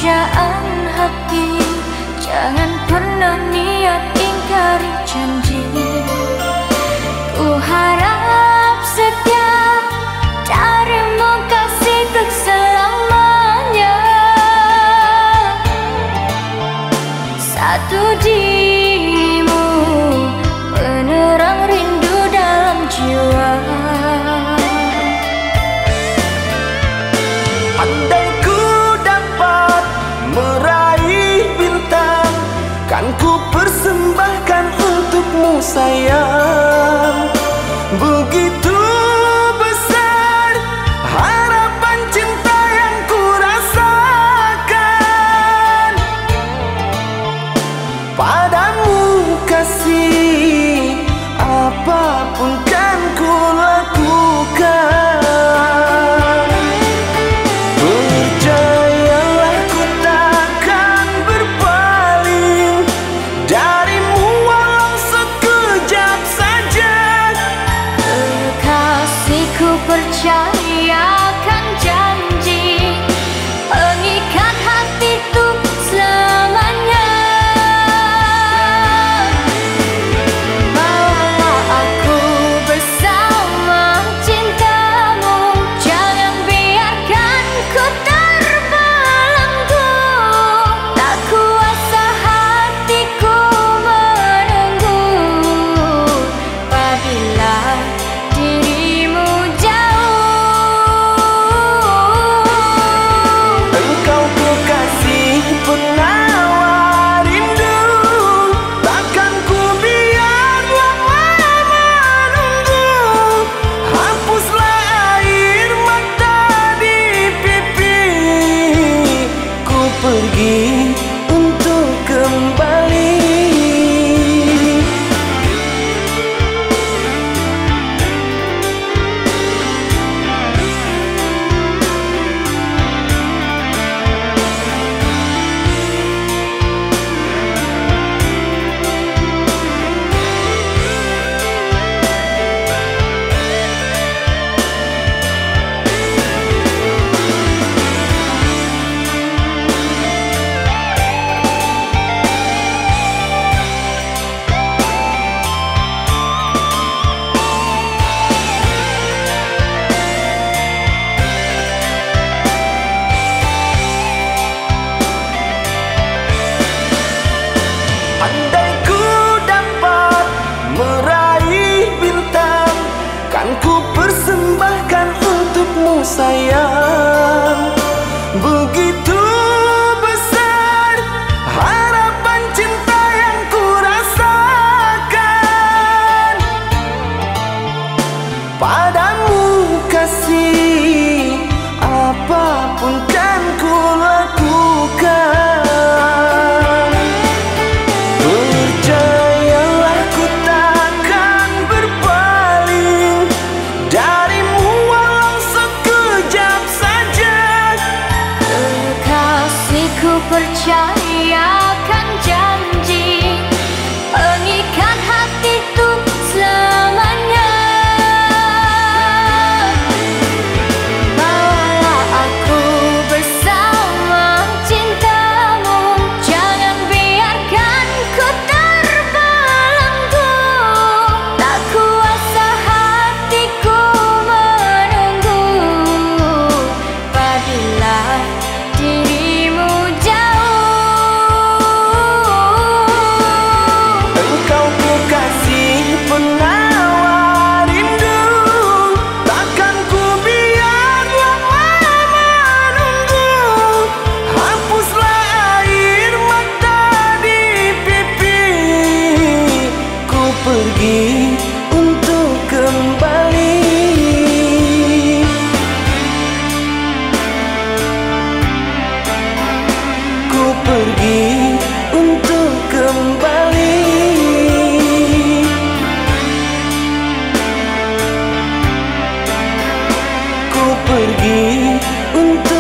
pujaan hati, jangan pernah niat ingkari janji. Ku harap setia darimu kasih untuk selamanya. Satu dirimu penerang rindu dalam jiwa. Andai ku dapat meraih bintang, kan ku persembahkan untukmu sayang. Begitu besar harapan cinta yang ku rasakan padamu kasih, apapun kan ku lakukan. Percayalah ku takkan berpaling darimu walau sekejap saja. Kekasihku, percayakan janji, pengikat hati untuk selamanya. Bawalah aku bersama cintamu, jangan biarkan ku terbelenggu. Tak kuasa hatiku menunggu apabila dirimu jauh. Engkau kekasih penawar rindu, takkan ku biar lama menunggu. Hapuslah air mata di pipi, ku pergi untuk kembali. Andai ku dapat meraih bintang, kan ku persembahkan untukmu sayang. Begitu besar harapan cinta yang ku rasakan padamu kasih, apapun kan ku lakukan. Percayalah ku takkan berpaling darimu walau sekejap saja. Kekasihku, percayakan janji, pengikat hati untuk selamanya. Bawalah aku bersama cintamu, jangan biarkan ku terbelenggu. Tak kuasa hatiku menunggu apabila dirimu jauh. Engkau kekasih penawar rindu, takkan ku biar lama menunggu. Hapuslah air mata di pipi, ku pergi untuk kembali. Ku pergi untuk kembali. Ku pergi untuk